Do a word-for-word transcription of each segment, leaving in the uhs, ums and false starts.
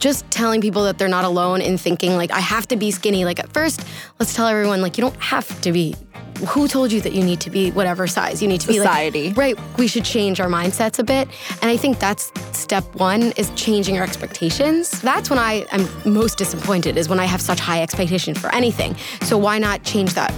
just telling people that they're not alone in thinking like, I have to be skinny. Like at first, let's tell everyone like, you don't have to be. Who told you that you need to be whatever size? You need to Society. be like, right, we should change our mindsets a bit. And I think that's step one is changing your expectations. That's when I am most disappointed is when I have such high expectations for anything. So why not change that?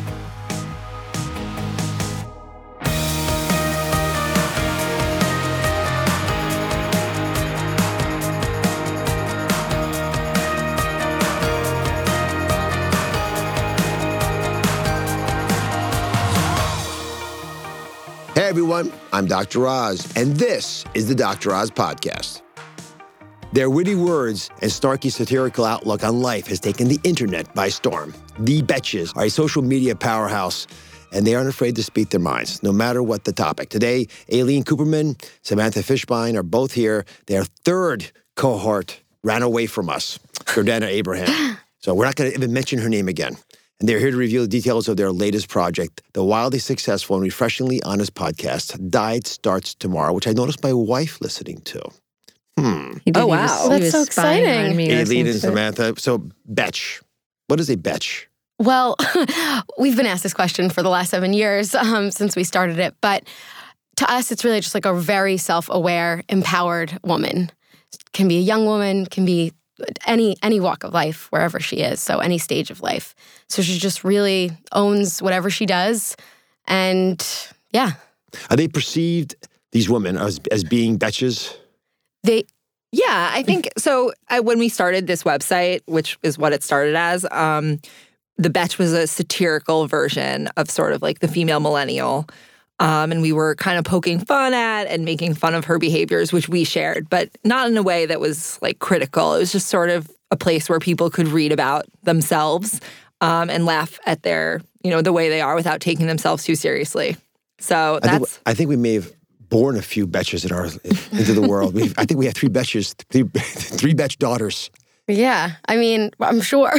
Hey everyone, I'm Doctor Oz, and this is the Doctor Oz Podcast. Their witty words and snarky satirical outlook on life has taken the internet by storm. The Betches are a social media powerhouse, and they aren't afraid to speak their minds, no matter what the topic. Today, Aileen Cooperman, Samantha Fishbein are both here. Their third cohort ran away from us, Jordana Abraham. So we're not going to even mention her name again. And they're here to reveal the details of their latest project, the wildly successful and refreshingly honest podcast, Diet Starts Tomorrow, which I noticed my wife listening to. Hmm. Oh, wow. That's so exciting. Aileen and Samantha. So, Betch. What is a Betch? Well, we've been asked this question for the last seven years um, since we started it. But to us, it's really just like a very self-aware, empowered woman. Can be a young woman, can be any any walk of life, wherever she is, so any stage of life. So she just really owns whatever she does, and yeah. Are they perceived, these women, as, as being betches? They, yeah, I think, so I, when we started this website, which is what it started as, um, the Betch was a satirical version of sort of like the female millennial. Um, and we were kind of poking fun at and making fun of her behaviors, which we shared, but not in a way that was like critical. It was just sort of a place where people could read about themselves um, and laugh at their, you know, the way they are without taking themselves too seriously. So that's... I think, I think we may have born a few Betches in our, into the world. We've, I think we have three Betches, three, three Betch daughters. Yeah, I mean, I'm sure.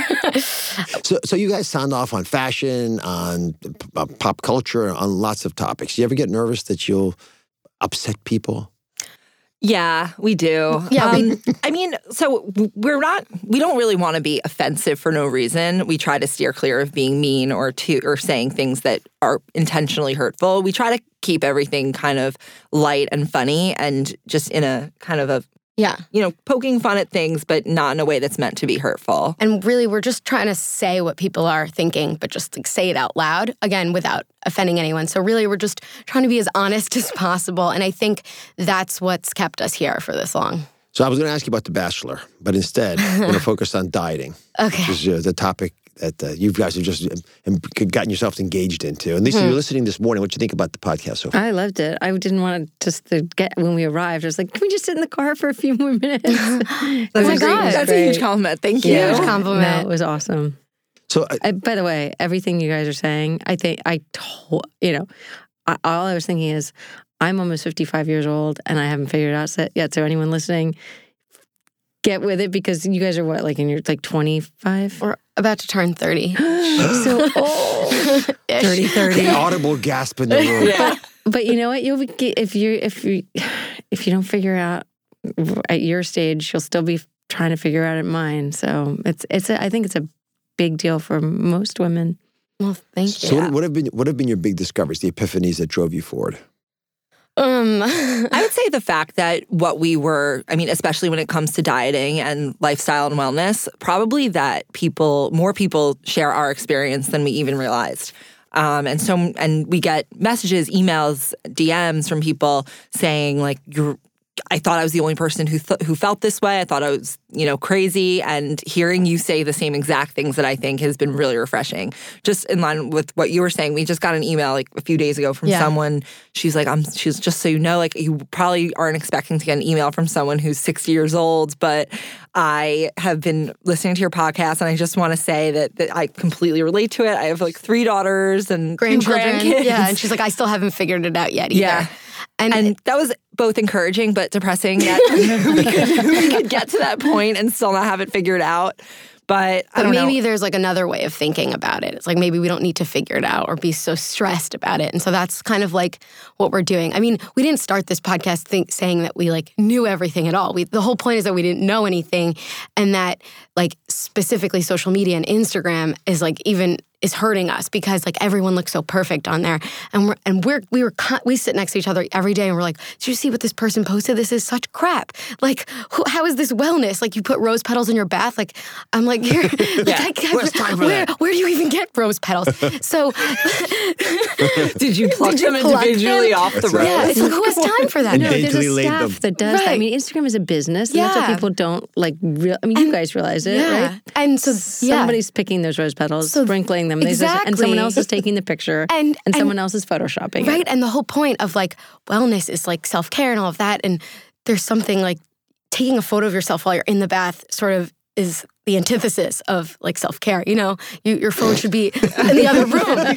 so so you guys sound off on fashion, on uh, pop culture, on lots of topics. Do you ever get nervous that you'll upset people? Yeah, we do. Yeah, um, we, I mean, so we're not, we don't really want to be offensive for no reason. We try to steer clear of being mean or to or saying things that are intentionally hurtful. We try to keep everything kind of light and funny and just in a kind of a yeah. you know, poking fun at things, but not in a way that's meant to be hurtful. And really, we're just trying to say what people are thinking, but just like say it out loud, again, without offending anyone. So really, we're just trying to be as honest as possible. And I think that's what's kept us here for this long. So I was going to ask you about The Bachelor, but instead, I'm going to focus on dieting. Okay. Which is uh, the topic that uh, you guys have just um, gotten yourselves engaged into. And Lisa, mm-hmm. you're listening this morning. What do you think about the podcast so far? I loved it. I didn't want to just to get, when we arrived, I was like, can we just sit in the car for a few more minutes? That's oh my God. That's great. a huge compliment. Thank you. Huge compliment. No, it was awesome. So, uh, I, by the way, everything you guys are saying, I think, I told, you know, I, all I was thinking is, I'm almost fifty-five years old and I haven't figured it out yet. So anyone listening, get with it because you guys are what, like in your like twenty-five? We're about to turn thirty. So old. thirty, thirty. An audible gasp in the room. Yeah. But, but you know what? You'll be, if you if you if you don't figure out at your stage, you'll still be trying to figure out at mine. So it's it's a, I think it's a big deal for most women. Well, thank so you. So what, what have been what have been your big discoveries, the epiphanies that drove you forward? Um, I would say the fact that what we were, I mean, especially when it comes to dieting and lifestyle and wellness, probably that people, more people share our experience than we even realized. Um, and so, and we get messages, emails, D Ms from people saying like, you're, I thought I was the only person who th- who felt this way. I thought I was, you know, crazy. And hearing you say the same exact things that I think has been really refreshing. Just in line with what you were saying, we just got an email like a few days ago from yeah. someone. She's like, I'm. She's just so you know, like you probably aren't expecting to get an email from someone who's sixty years old, but I have been listening to your podcast, and I just want to say that, that I completely relate to it. I have like three daughters and grandchildren. Two grandkids. Yeah, and she's like, I still haven't figured it out yet either. Yeah. And, and that was both encouraging but depressing that we, could, we could get to that point and still not have it figured out. But I But don't maybe know. there's like another way of thinking about it. It's like maybe we don't need to figure it out or be so stressed about it. And so that's kind of like what we're doing. I mean, we didn't start this podcast think, saying that we like knew everything at all. We, the whole point is that we didn't know anything, and that like specifically social media and Instagram is like even is hurting us because like everyone looks so perfect on there, and we're and we're we were we sit next to each other every day and we're like, did you see what this person posted? This is such crap. Like, who, how is this wellness? Like, you put rose petals in your bath. Like, I'm like, you're, like I, I, Where's time for where that? where do you even get rose petals? So Did you pluck Did you them pluck individually them? off the That's rose? right. yeah, it's like, who has time for that? And No, there's daintily a laid staff them. that does that. I Right. mean, Instagram is a business, and that's Yeah. what people don't like. Real, I mean, you guys realize it, Yeah, right? and so yeah. Somebody's picking those rose petals, So- sprinkling them, There's this- and someone Exactly. else is taking the picture, And- and, and- someone else is photoshopping it. Right. And the whole point of like wellness is like self care and all of that. And there's something like taking a photo of yourself while you're in the bath sort of is the antithesis of like self care. You know, you, your phone should be in the other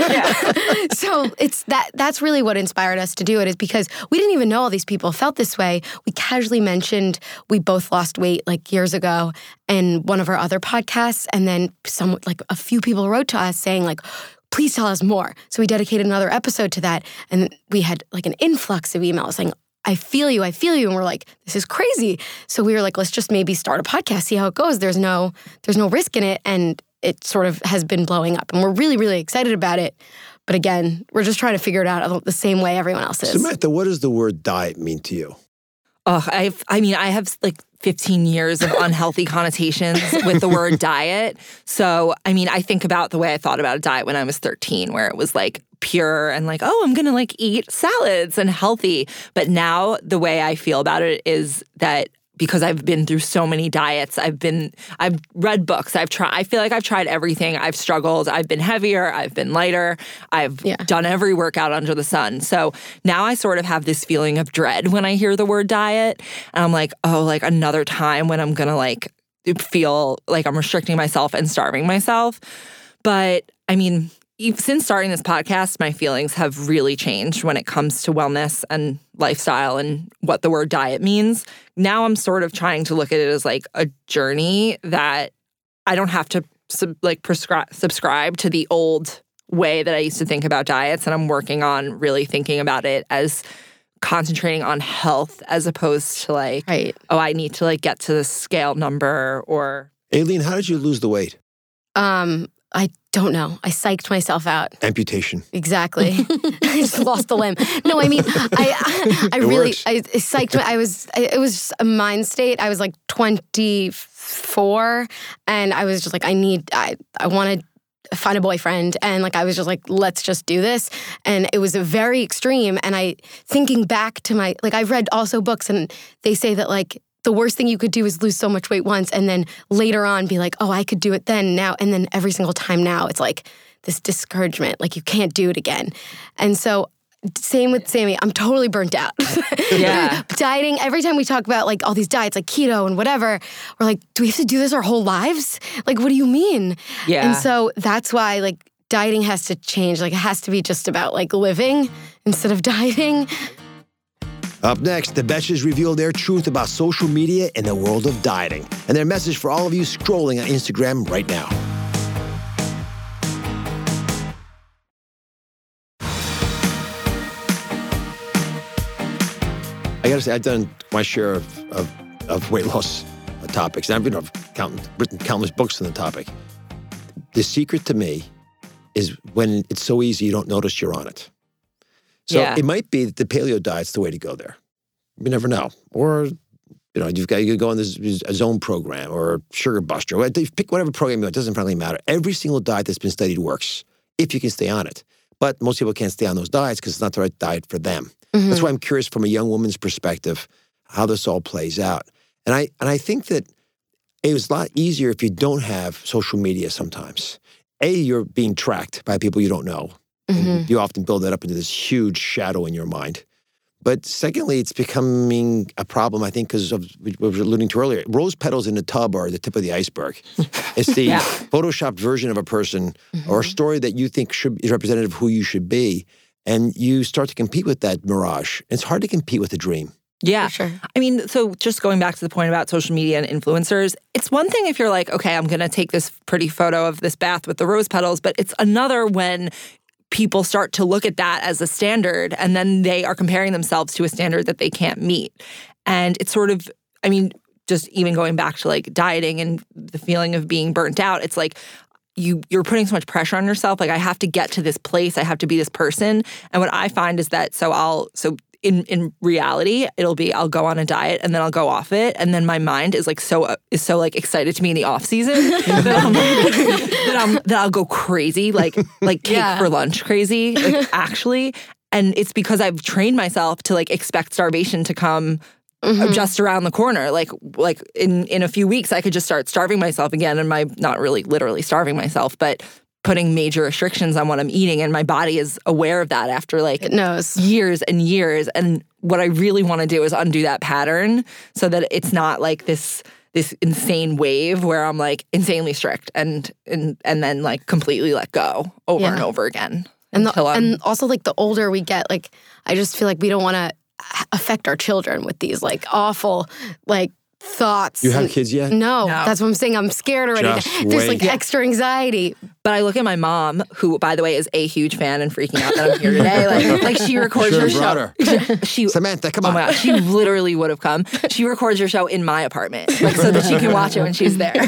room. So it's that that's really what inspired us to do it, is because we didn't even know all these people felt this way. We casually mentioned we both lost weight like years ago in one of our other podcasts. And then some like a few people wrote to us saying like, please tell us more. So we dedicated another episode to that. And we had like an influx of emails saying, I feel you, I feel you. And we're like, this is crazy. So we were like, let's just maybe start a podcast, see how it goes. There's no, there's no risk in it. And it sort of has been blowing up. And we're really, really excited about it. But again, we're just trying to figure it out the same way everyone else is. Samantha, what does the word diet mean to you? Oh, I've, I mean, I have like fifteen years of unhealthy connotations with the word diet. So, I mean, I think about the way I thought about a diet when I was thirteen, where it was like pure and like, oh, I'm going to like eat salads and healthy. But now the way I feel about it is that because I've been through so many diets, I've been, I've read books, I've tried, I feel like I've tried everything. I've struggled. I've been heavier. I've been lighter. I've Yeah. done every workout under the sun. So now I sort of have this feeling of dread when I hear the word diet. And I'm like, oh, like another time when I'm going to like feel like I'm restricting myself and starving myself. But I mean, ev- since starting this podcast, my feelings have really changed when it comes to wellness and lifestyle and what the word diet means. Now I'm sort of trying to look at it as like a journey that I don't have to sub, like prescribe subscribe to the old way that I used to think about diets, and I'm working on really thinking about it as concentrating on health as opposed to like, Right. oh, I need to like get to the scale number or Aileen, how did you lose the weight? Um, I don't know. I psyched myself out. Amputation. Exactly. I just lost a limb. No, I mean, I, I, I It really, works. I psyched. I was, I, it was just a mind state. I was like twenty-four, and I was just like, I need, I, I want to find a boyfriend, and like I was just like, let's just do this. And it was a very extreme. And I, thinking back to my, like I've read also books, and they say that like the worst thing you could do is lose so much weight once, and then later on be like, oh, I could do it then, now. And then every single time now, it's like this discouragement, like you can't do it again. And so same with Sammy, I'm totally burnt out. Yeah. Dieting, every time we talk about like all these diets, like keto and whatever, we're like, do we have to do this our whole lives? Like, what do you mean? Yeah. And so that's why like dieting has to change. Like it has to be just about like living instead of dieting. Up next, the Betches reveal their truth about social media and the world of dieting, and their message for all of you scrolling on Instagram right now. I gotta say, I've done my share of, of, of weight loss topics, and I've, been, I've count, written countless books on the topic. The secret to me is when it's so easy you don't notice you're on it. So Yeah. it might be that the paleo diet's the way to go there. You never know. Or, you know, you've got you go on this a zone program or Sugar Buster. Or pick whatever program you want. It doesn't really matter. Every single diet that's been studied works if you can stay on it. But most people can't stay on those diets because it's not the right diet for them. Mm-hmm. That's why I'm curious from a young woman's perspective how this all plays out. And I and I think that it was a lot easier if you don't have social media sometimes. A, you're being tracked by people you don't know. Mm-hmm. And you often build that up into this huge shadow in your mind. But secondly, it's becoming a problem, I think, because of what we were alluding to earlier. Rose petals in a tub are the tip of the iceberg. It's the Yeah. photoshopped version of a person or a story that you think should is representative of who you should be. And you start to compete with that mirage. It's hard to compete with a dream. Yeah. For sure. I mean, so just going back to the point about social media and influencers, it's one thing if you're like, okay, I'm going to take this pretty photo of this bath with the rose petals, but it's another when people start to look at that as a standard and then they are comparing themselves to a standard that they can't meet. And it's sort of, I mean, just even going back to like dieting and the feeling of being burnt out, it's like, You, you're putting so much pressure on yourself. Like, I have to get to this place. I have to be this person. And what I find is that, so I'll, so in, in reality, it'll be, I'll go on a diet and then I'll go off it. And then my mind is like, so, is so like excited to be in the off season that, I'm, that, I'm, that I'll go crazy, like, like cake Yeah. for lunch crazy, like actually. And it's because I've trained myself to like expect starvation to come Mm-hmm. just around the corner. Like like in, in a few weeks, I could just start starving myself again. And my not really literally starving myself, but putting major restrictions on what I'm eating. And my body is aware of that after like It knows. years and years. And what I really want to do is undo that pattern so that it's not like this this insane wave where I'm like insanely strict and and and then like completely let go over Yeah. and over again. And, the, until I'm- and also, like, the older we get, like, I just feel like we don't want to affect our children with these, like, awful, like, thoughts. You have and- kids yet? No, No. that's what I'm saying. I'm scared already. Just There's, like, wait. extra anxiety. But I look at my mom, who, by the way, is a huge fan and freaking out that I'm here today. Like, like she records Should her have brought show. her. She, Samantha, come oh on. my God, she literally would have come. She records her show in my apartment, like so that she can watch it when she's there.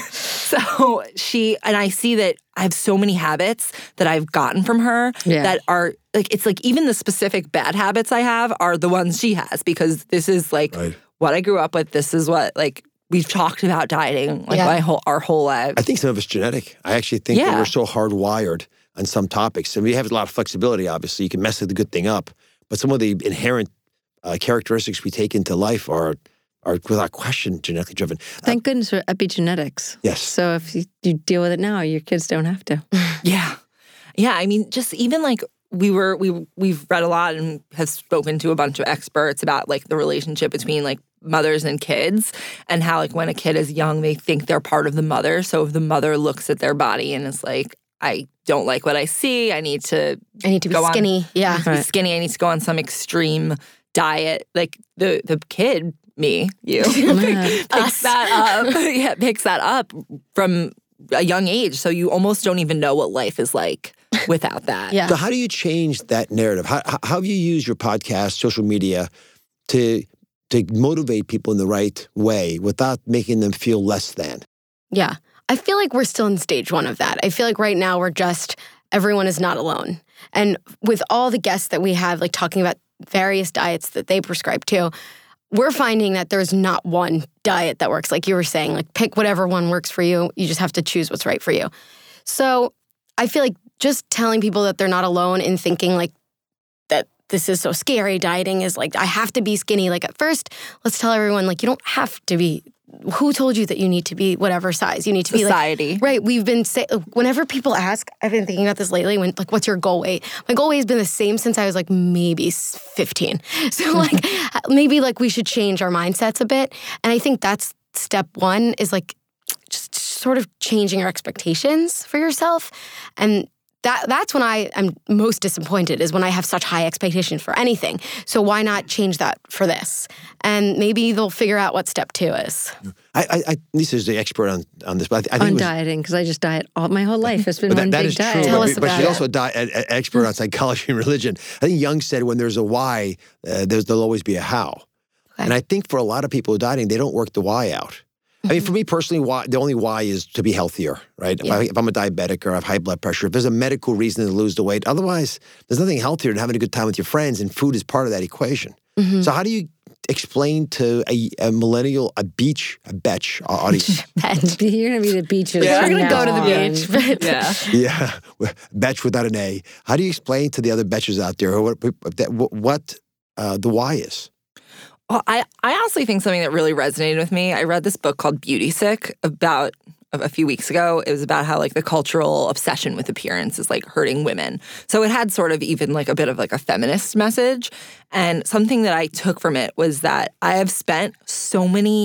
So she, and I see that I have so many habits that I've gotten from her Yeah. that are like, it's like even the specific bad habits I have are the ones she has because this is like Right. what I grew up with. This is what, like, we've talked about dieting like Yeah. my whole, our whole lives. I think some of it's genetic. I actually think that Yeah. we're so hardwired on some topics. And we have a lot of flexibility, obviously. You can mess with the good thing up. But some of the inherent uh, characteristics we take into life are, are without question, genetically driven. Thank goodness for epigenetics. Yes. So if you, you deal with it now, your kids don't have to. Yeah. Yeah. I mean, just even like we were, we, we've read a lot and have spoken to a bunch of experts about like the relationship between like mothers and kids and how like when a kid is young, they think they're part of the mother. So if the mother looks at their body and is like, I don't like what I see, I need to I need to be Go on. skinny. Yeah. I need to be skinny, I need to go on some extreme diet. Like the, the kid, me, you, picks that up. Yeah, picks that up from a young age. So you almost don't even know what life is like without that. Yeah. So how do you change that narrative? How, how how have you used your podcast, social media, to to motivate people in the right way without making them feel less than? Yeah. I feel like we're still in stage one of that. I feel like right now we're just, everyone is not alone. And with all the guests that we have, like talking about various diets that they prescribe to, we're finding that there's not one diet that works. Like you were saying, like pick whatever one works for you. You just have to choose what's right for you. So I feel like just telling people that they're not alone in thinking like that this is so scary. Dieting is like, I have to be skinny. Like at first, let's tell everyone like, you don't have to be. Who told you that you need to be whatever size? You need to be Society. like, right. We've been say, whenever people ask, I've been thinking about this lately. When like, what's your goal weight? My goal weight has been the same since I was like maybe fifteen. So like, maybe like we should change our mindsets a bit. And I think that's step one is like just sort of changing your expectations for yourself. And that that's when I am most disappointed is when I have such high expectations for anything. So why not change that for this? And maybe they'll figure out what step two is. I, I, I Lisa's the expert on, on this, but I, I think On it was, dieting, because I just diet all my whole life. It's been but one that, that big is diet. true. Tell but, us but about she's it. also a di- an expert on psychology and religion. I think Jung said when there's a why, uh, there's, there'll always be a how. Okay. And I think for a lot of people who are dieting, they don't work the why out. I mean, for me personally, why, the only why is to be healthier, right? If, Yeah. I, if I'm a diabetic or I have high blood pressure, if there's a medical reason to lose the weight, otherwise, there's nothing healthier than having a good time with your friends, and food is part of that equation. Mm-hmm. So how do you explain to a, a millennial, a beach, a betch audience? You're going to be the beaches. Yeah. from We're gonna now go to the on. beach. But Yeah. Yeah, betch without an A. How do you explain to the other betches out there what, what, what uh, the why is? Well, I, I honestly think something that really resonated with me, I read this book called Beauty Sick about a few weeks ago. It was about how like the cultural obsession with appearance is like hurting women. So it had sort of even like a bit of like a feminist message. And something that I took from it was that I have spent so many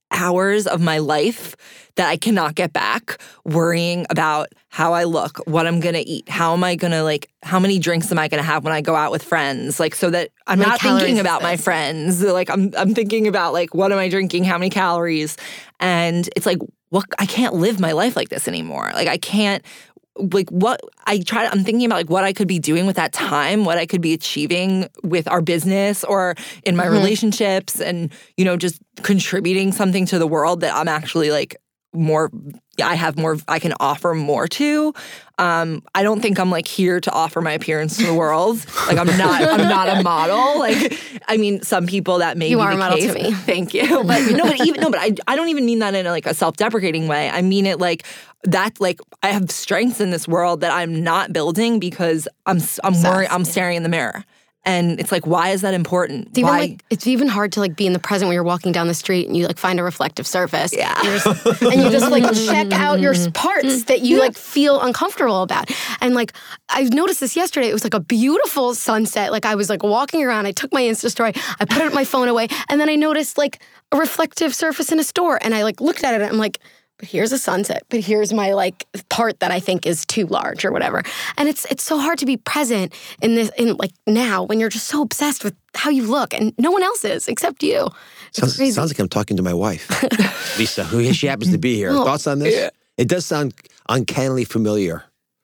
hours of my life that I cannot get back worrying about how I look, what I'm going to eat, how am I going to like, how many drinks am I going to have when I go out with friends? Like, so that I'm How many not thinking calories about is my this? friends. Like, I'm I'm thinking about like, what am I drinking? How many calories? And it's like, what, I can't live my life like this anymore. Like, I can't, like what I try, I'm thinking about like what I could be doing with that time, what I could be achieving with our business or in my Mm-hmm. relationships and, you know, just contributing something to the world that I'm actually like more, I have more, I can offer more to. Um, I don't think I'm like here to offer my appearance to the world. Like I'm not, I'm not a model. Like, I mean, some people that may You be are the a model case. to me. Thank you. But no, but even, no, but I, I don't even mean that in a, like a self-deprecating way. I mean it like that, like I have strengths in this world that I'm not building because I'm, I'm worried, I'm staring in the mirror. And it's like, why is that important? It's even why? like it's even hard to like be in the present when you're walking down the street and you like find a reflective surface. Yeah. You're just- and you just like check out your parts that you like feel uncomfortable about. And like I noticed this yesterday. It was like a beautiful sunset. Like I was like walking around. I took my Insta story. I put my phone away, and then I noticed like a reflective surface in a store. And I like looked at it. And I'm like, but here's a sunset, but here's my like part that I think is too large or whatever. And it's it's so hard to be present in this in like now when you're just so obsessed with how you look and no one else is except you. It's Sounds, crazy. sounds like I'm talking to my wife, Lisa, who she happens to be here. Thoughts on this? It does sound uncannily familiar.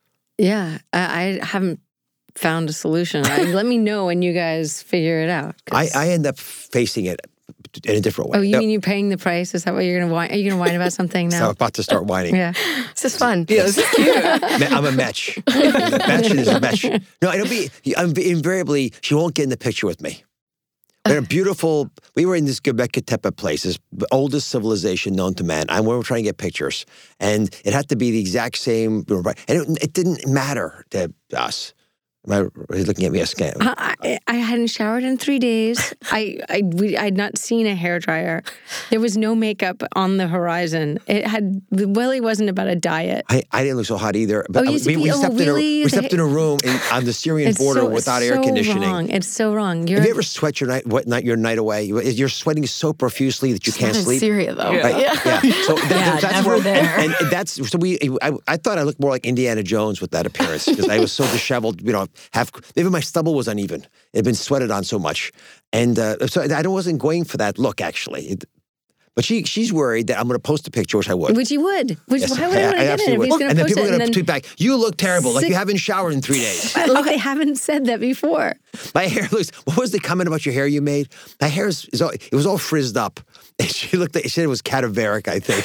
Yeah, I, I haven't found a solution. I, let me know when you guys figure it out. 'cause- I, I end up facing it in a different way. oh, you Yep. mean you're paying the price? Is that what you're going to whine? Are you going to whine about something So I'm now? about to start whining. Yeah. This is fun. Yeah, this is cute. Ma- I'm a match. There's a match and there's a match. No, it'll be I'm, invariably, she won't get in the picture with me. We're in a beautiful, we were in this Göbekli Tepe place, this oldest civilization known to man. And we were trying to get pictures. And it had to be the exact same, and it, it didn't matter to us. Am I, he's looking at me askance. I, I, I hadn't showered in three days. I I, we, I had not seen a hairdryer. There was no makeup on the horizon. It had really wasn't about a diet. I, I didn't look so hot either. But Oh, you I- we, we see- oh, stepped, in, a, really? we stepped in a room in, on the Syrian It's border so, without so air conditioning. Wrong. It's so wrong. You're Have you ever sweat your night, what night, your night away? You're sweating so profusely that you can't Not in sleep. Syria though. Yeah. Right. Yeah. Yeah. So that, Yeah, that's never where, there. And, and that's so we. I, I thought I looked more like Indiana Jones with that appearance because I was so disheveled. You know, half even my stubble was uneven. It had been sweated on so much, and uh, so I wasn't going for that look actually. It, but she she's worried that I'm going to post a picture, which I would. Which you would. Which Yes, why would I, want to get it absolutely if he's would. going And to then post people it? are going to And tweet then, back, "You look terrible, like Six- you haven't showered in three days." like they haven't said that before. My hair looks. What was the comment about your hair you made? My hair is, is all, it was all frizzed up. And she looked. At, she said it was cadaveric. I think.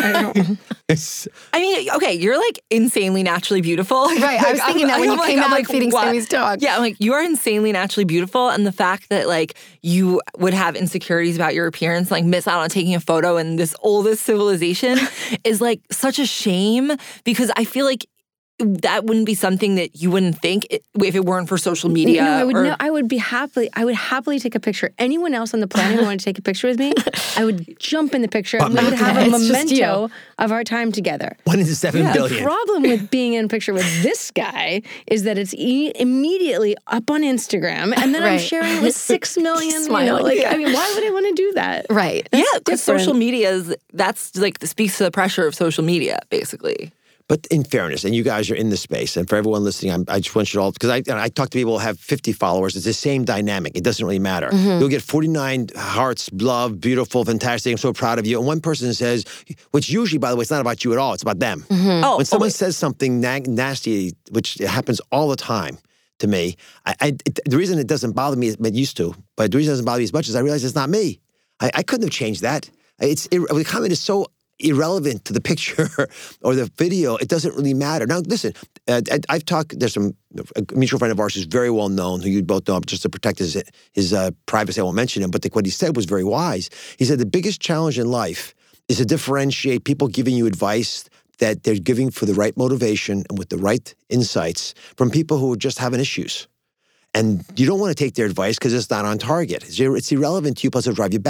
It's- I mean, okay, you're like insanely naturally beautiful. Right, I was Like, thinking that when I'm you like- came I'm out like, feeding what? Sammy's dog. Yeah, I'm like, you are insanely naturally beautiful. And the fact that like you would have insecurities about your appearance, like miss out on taking a photo in this oldest civilization is like such a shame because I feel like that wouldn't be something that you wouldn't think it, if it weren't for social media. No, I would. or- No, I would be happily. I would happily take a picture. Anyone else on the planet who wanted to take a picture with me, I would jump in the picture. and we would have a It's just memento of our time together. One in seven The billion. problem with being in a picture with this guy is that it's e- immediately up on Instagram, and then I'm Right. sharing it with six million. You know, Smiling. like I mean, why would I want to do that? Right. yeah, because different. social media is that's like speaks to the pressure of social media, basically. But in fairness, and you guys are in the space, and for everyone listening, I'm, I just want you to all, because I, I talk to people who have fifty followers, it's the same dynamic. It doesn't really matter. You'll get forty-nine hearts, love, beautiful, fantastic, I'm so proud of you. And one person says, which usually, by the way, it's not about you at all, it's about them. Oh, When someone oh, says something nag- nasty, which happens all the time to me, I, I, it, the reason it doesn't bother me, it used to, but the reason it doesn't bother me as much is I realize it's not me. I, I couldn't have changed that. It's it, the comment is so irrelevant to the picture or the video. It doesn't really matter. Now, listen, uh, I, I've talked, there's some, a mutual friend of ours who's very well known, who you both know, just to protect his, his uh, privacy, I won't mention him, but the, what he said was very wise. He said the biggest challenge in life is to differentiate people giving you advice that they're giving for the right motivation and with the right insights from people who are just having issues. And you don't want to take their advice because it's not on target. It's, it's irrelevant to you, plus it'll drive you batty.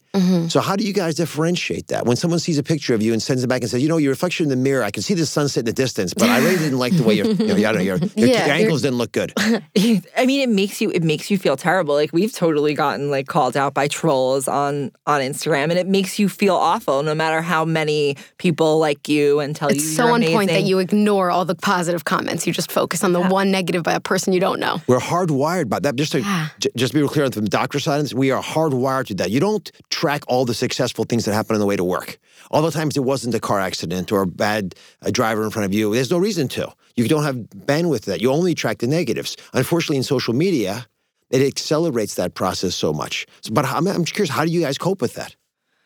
Mm-hmm. So how do you guys differentiate that? When someone sees a picture of you and sends it back and says, you know, your reflection in the mirror, I can see the sunset in the distance, but I really didn't like the way your, you know, I don't know, your, your, Yeah, your ankles didn't look good. I mean, it makes you it makes you feel terrible. Like we've totally gotten like called out by trolls on on Instagram, and it makes you feel awful no matter how many people like you and tell It's you so you're on point that amazing. you ignore all the positive comments. You just focus on the one negative by a person you don't know. We're hardwired by that. Just to Yeah. j- just be real clear from the doctor's side, of this, we are hardwired to that. You don't track all the successful things that happen on the way to work. All the times it wasn't a car accident or a bad a driver in front of you. There's no reason to. You don't have bandwidth for that. You only track the negatives. Unfortunately, in social media, it accelerates that process so much. So, but I'm, I'm curious, how do you guys cope with that?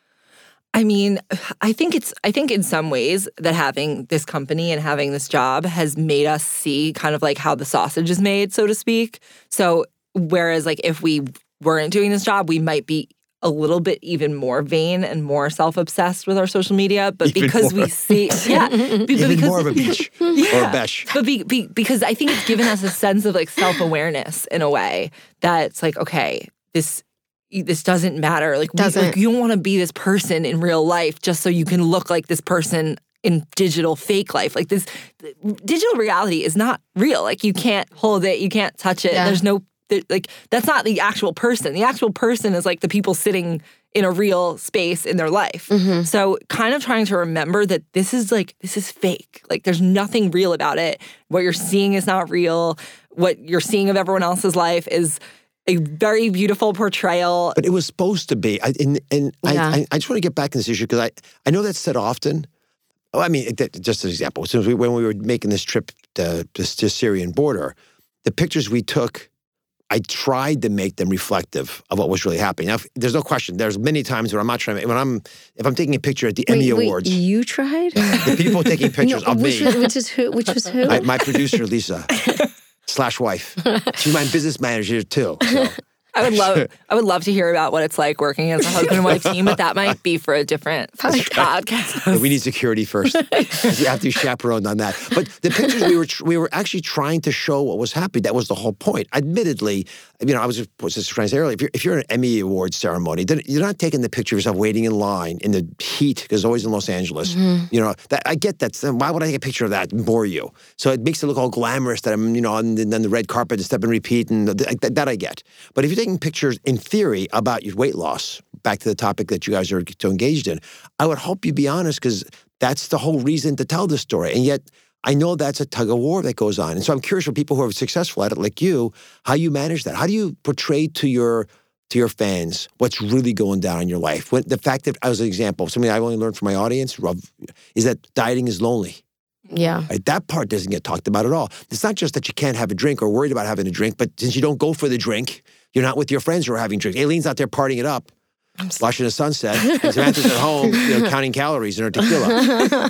I mean, I think it's I think in some ways that having this company and having this job has made us see kind of like how the sausage is made, so to speak. So whereas like if we weren't doing this job, we might be a little bit even more vain and more self-obsessed with our social media. But Even because more. we see, yeah, be- Even because, more of a beach or a besh. But be, be, because I think it's given us a sense of like self-awareness in a way that it's like, okay, this this doesn't matter. Like, we, Doesn't. like you don't want to be this person in real life just so you can look like this person in digital fake life. Like this digital reality is not real. Like you can't hold it, you can't touch it. Yeah. There's no there- like that's not the actual person. The actual person is like the people sitting in a real space in their life. So kind of trying to remember that this is like this is fake. Like there's nothing real about it. What you're seeing is not real. What you're seeing of everyone else's life is a very beautiful portrayal. But it was supposed to be. I, and and Yeah. I, I, I just want to get back to this issue because I, I know that's said often. Oh, I mean, that, just as an example, since we, when we were making this trip to, to, to Syrian border, the pictures we took, I tried to make them reflective of what was really happening. Now, if- there's no question. There's many times when I'm not trying to, when I'm, if I'm taking a picture at the Emmy Wait, wait, Awards, you tried? the people taking pictures No, of which me, Was, which is who? Which was who? I, my producer, Lisa, slash wife. She's my business manager too. So. I would love I would love to hear about what it's like working as a husband and wife team, but that might be for a different podcast. But we need security first. We have to be chaperoned on that. But the pictures we were we were actually trying to show what was happening. That was the whole point. Admittedly, you know, I was just, was just trying to say earlier, if you're, if you're at an Emmy Awards ceremony, then you're not taking the picture of yourself waiting in line in the heat, because it's always in Los Angeles. You know, that I get that. Why would I take a picture of that and bore you? So it makes it look all glamorous that I'm, you know, on the, on the red carpet and step and repeat, and that, that I get. But if you're taking pictures in theory about your weight loss, back to the topic that you guys are so engaged in, I would hope you be honest, because that's the whole reason to tell the story. And yet, I know that's a tug of war that goes on. And so I'm curious for people who are successful at it, like you, how you manage that. How do you portray to your to your fans what's really going down in your life? When, the fact that, as an example, something I only learned from my audience, Rob, is that dieting is lonely. Yeah. Right? That part doesn't get talked about at all. It's not just that you can't have a drink or worried about having a drink, but since you don't go for the drink, you're not with your friends who are having drinks. Aileen's out there partying it up, watching the sunset, and Samantha's at home, you know, counting calories in her tequila.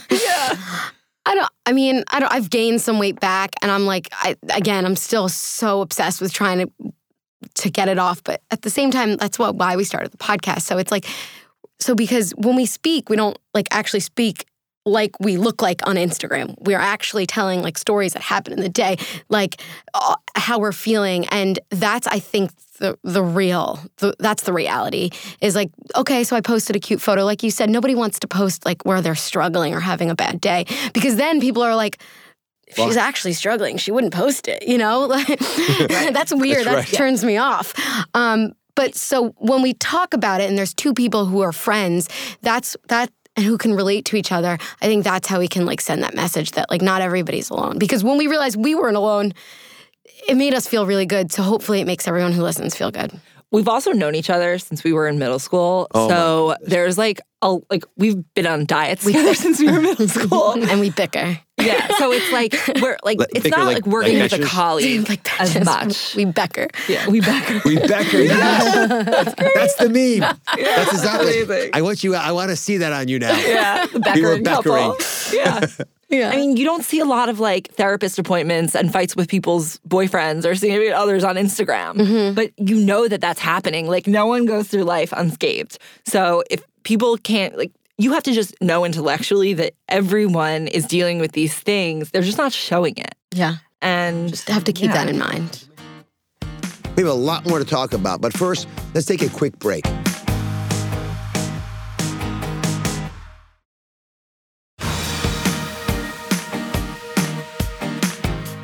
I don't, I mean, I don't, I've gained some weight back, and I'm like, I, again, I'm still so obsessed with trying to to get it off. But at the same time, that's what why we started the podcast. So it's like, so because when we speak, we don't like actually speak like we look like on Instagram. We're actually telling like stories that happen in the day, like uh, how we're feeling. And that's, I think, the the real, the, that's the reality is like, okay, so I posted a cute photo. Like you said, nobody wants to post like where they're struggling or having a bad day, because then people are like, if she's actually struggling, she wouldn't post it, you know? That's weird. That's that right. turns me off. Um, but so when we talk about it and there's two people who are friends, that's that and who can relate to each other, I think that's how we can like send that message that like not everybody's alone. Because when we realized we weren't alone, it made us feel really good. So hopefully it makes everyone who listens feel good. We've also known each other since we were in middle school. Oh, so there's like a like we've been on diets together since we were in middle school. And we bicker. Yeah. So it's like we're like Like, it's bicker not like- like working like with a bitches? colleague Like as bitches. much. We bicker. Yeah, we bicker. We Becker, yes. That's the meme. That's exactly. amazing. I want you. I want to see that on you now. Yeah, the We were Beckering couple. Beckering. Yeah. Yeah. I mean, you don't see a lot of like therapist appointments and fights with people's boyfriends or significant others on Instagram, Mm-hmm. but you know that that's happening. Like no one goes through life unscathed. So if people can't like, you have to just know intellectually that everyone is dealing with these things. They're just not showing it. Yeah. And Just have to keep yeah. that in mind. We have a lot more to talk about, but first, let's take a quick break.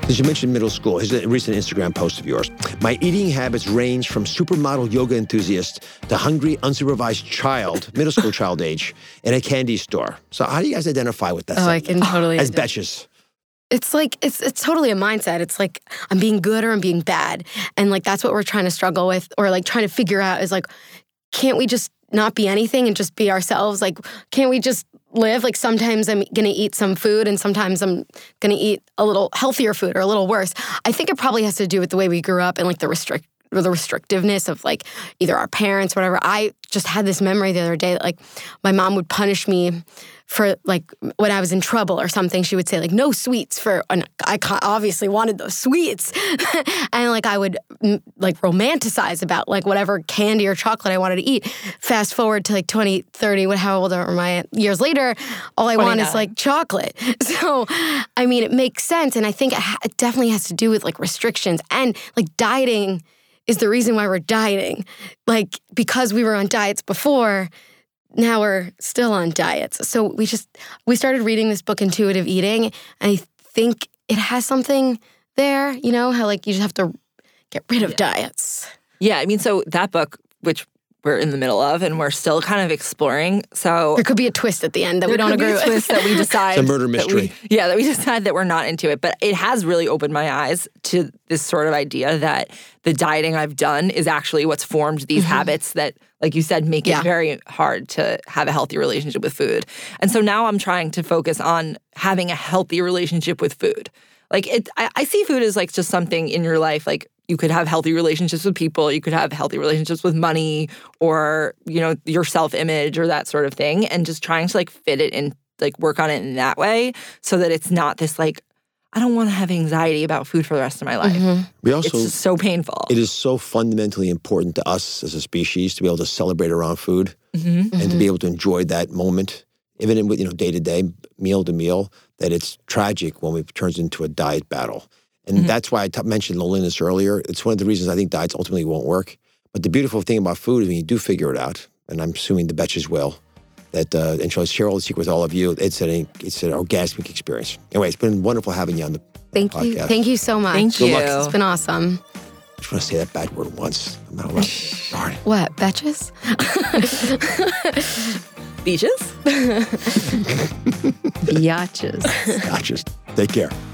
As you mentioned middle school, here's a recent Instagram post of yours. My eating habits range from supermodel yoga enthusiast to hungry, unsupervised child, middle school child age, in a candy store. So how do you guys identify with that? Oh, I can totally. As betches. It's like, it's it's totally a mindset. It's like, I'm being good or I'm being bad. And like, that's what we're trying to struggle with, or like trying to figure out is like, can't we just not be anything and just be ourselves? Like, can't we just live? Like, sometimes I'm going to eat some food and sometimes I'm going to eat a little healthier food or a little worse. I think it probably has to do with the way we grew up and like the restrict or the restrictiveness of like either our parents or whatever. I just had this memory the other day that like my mom would punish me for like when I was in trouble or something. She would say like, no sweets for, and I obviously wanted those sweets. And like I would like romanticize about like whatever candy or chocolate I wanted to eat. Fast forward to like twenty, thirty, what, how old am I? Years later, all I want is like chocolate. So, I mean, it makes sense. And I think it, ha- it definitely has to do with like restrictions and like dieting is the reason why we're dieting. Like, because we were on diets before, now we're still on diets. So we just, we started reading this book, Intuitive Eating, and I think it has something there, you know, how like you just have to get rid of yeah. diets. Yeah, I mean, so that book, which we're in the middle of and we're still kind of exploring. So there could be a twist at the end that we don't agree with. Twist that we decide. It's a murder mystery. That we, yeah, that we decide that we're not into it. But it has really opened my eyes to this sort of idea that the dieting I've done is actually what's formed these mm-hmm. habits that, like you said, make yeah. it very hard to have a healthy relationship with food. And so now I'm trying to focus on having a healthy relationship with food. Like it, I, I see food as like just something in your life, like you could have healthy relationships with people, you could have healthy relationships with money or, you know, your self-image or that sort of thing. And just trying to like fit it in, like work on it in that way so that it's not this like, I don't want to have anxiety about food for the rest of my life. Mm-hmm. We also, it's just so painful. It is so fundamentally important to us as a species to be able to celebrate around food mm-hmm. and mm-hmm. to be able to enjoy that moment, even in, you know, day to day, meal to meal, that it's tragic when it turns into a diet battle. And mm-hmm. that's why I t- mentioned loneliness earlier. It's one of the reasons I think diets ultimately won't work. But the beautiful thing about food is when you do figure it out, and I'm assuming the betches will, that uh, and she'll share all the secrets with all of you. It's an it's an orgasmic experience. Anyway, it's been wonderful having you on the Thank podcast. you. Thank you so much. Thank Good you. luck. It's been awesome. I just want to say that bad word once. I'm not allowed. Darn it. What, betches? Beaches? Biatches. Gotcha. Take care.